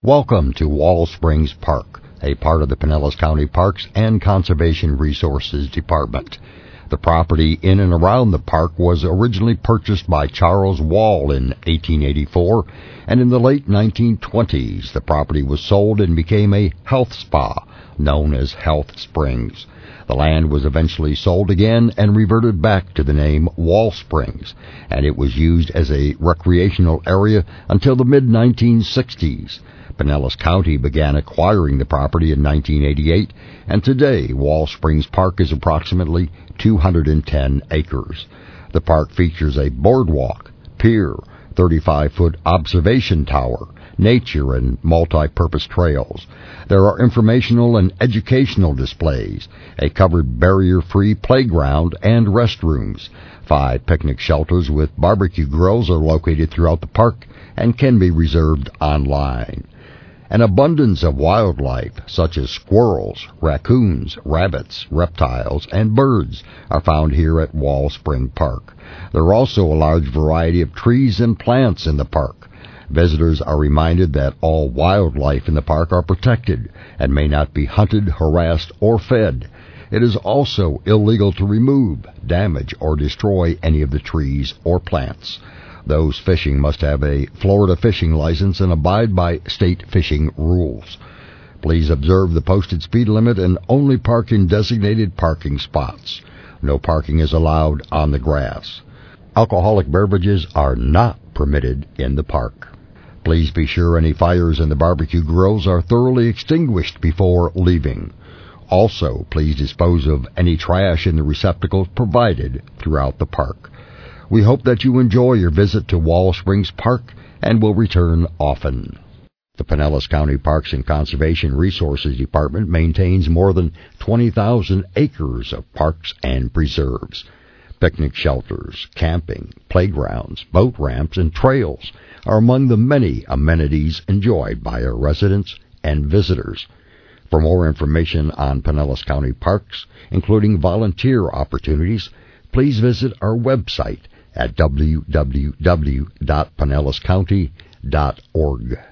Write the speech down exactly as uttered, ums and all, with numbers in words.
Welcome to Wall Springs Park, a part of the Pinellas County Parks and Conservation Resources Department. The property in and around the park was originally purchased by Charles Wall in eighteen eighty-four, and in the late nineteen twenties the property was sold and became a health spa known as Health Springs. The land was eventually sold again and reverted back to the name Wall Springs, and it was used as a recreational area until the mid nineteen sixties. Pinellas County began acquiring the property in nineteen eighty-eight, and today Wall Springs Park is approximately two hundred ten acres. The park features a boardwalk, pier, thirty-five foot observation tower, nature and multi-purpose trails. There are informational and educational displays, a covered barrier-free playground, and restrooms. Five picnic shelters with barbecue grills are located throughout the park and can be reserved online. An abundance of wildlife, such as squirrels, raccoons, rabbits, reptiles, and birds, are found here at Wall Spring Park. There are also a large variety of trees and plants in the park. Visitors are reminded that all wildlife in the park are protected and may not be hunted, harassed, or fed. It is also illegal to remove, damage, or destroy any of the trees or plants. Those fishing must have a Florida fishing license and abide by state fishing rules. Please observe the posted speed limit and only park in designated parking spots. No parking is allowed on the grass. Alcoholic beverages are not permitted in the park. Please be sure any fires in the barbecue grills are thoroughly extinguished before leaving. Also, please dispose of any trash in the receptacles provided throughout the park. We hope that you enjoy your visit to Wall Springs Park and will return often. The Pinellas County Parks and Conservation Resources Department maintains more than twenty thousand acres of parks and preserves. Picnic shelters, camping, playgrounds, boat ramps, and trails are among the many amenities enjoyed by our residents and visitors. For more information on Pinellas County Parks, including volunteer opportunities, please visit our website at w w w dot pinellas county dot org.